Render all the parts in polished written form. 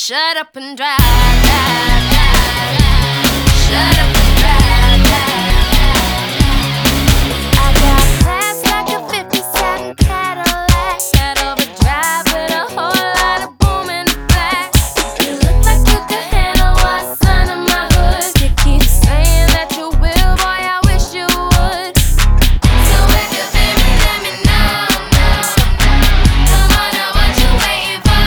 shut up and drive, drive, drive, drive. Shut up and drive, drive, drive. I got class like a 57 Cadillac, got overdrive with a whole lot of boom in the back. You look like you could handle what's under my hood. You keep saying that you will, boy, I wish you would. So if you feel me, let me know, come on now, what you waiting for?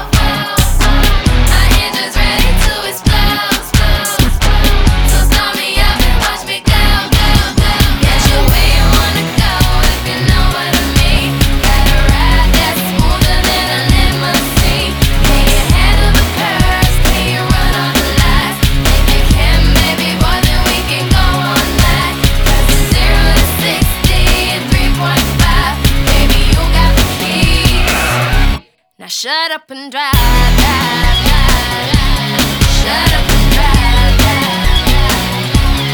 My engine's ready to explode, so start me up and watch me go, go, go. Get you where you wanna go, if you know what I mean. Got a ride that's smoother than a limousine. Can you handle the curves? Can you run all the lights? If you can, baby boy, then we can go all night. 'Cause it's 0 to 60 in 3.5. Baby, you got the keys. Now shut up and drive, drive, drive, drive. Shut up and drive, drive, drive.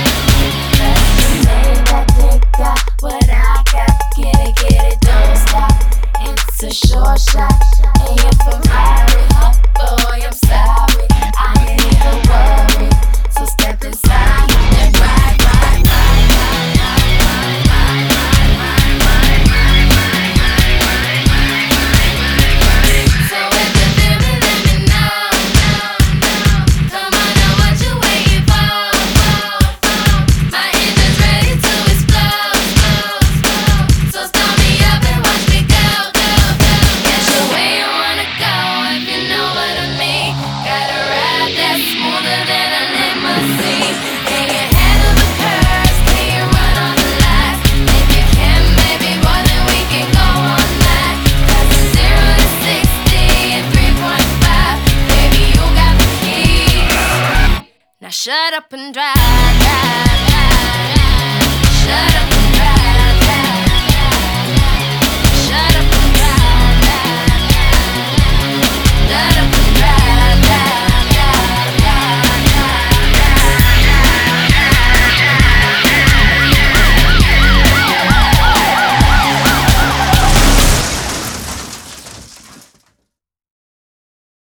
That dick got what I got. Get it, don't stop. It's a short shot. And you're Ferrari, oh boy, I'm sorry. I ain't even worried. So step inside and ride, ride, ride, ride, ride, ride, ride, ride, ride, ride, ride, ride, ride. So if you feel me, let me know, come on now, what you waiting for? My engine's ready to explode, so start me up and watch me go, go, go. Get you where you wanna go, if you know what I mean. Got a ride that's smoother than a limousine. Can you handle the curves? Can you run all the lights? If you can, baby boy, then we can go all night. 'Cause it's 0 to 60 in 3.5. Baby, you got the keys. Now shut up and drive, drive, drive, drive. Shut up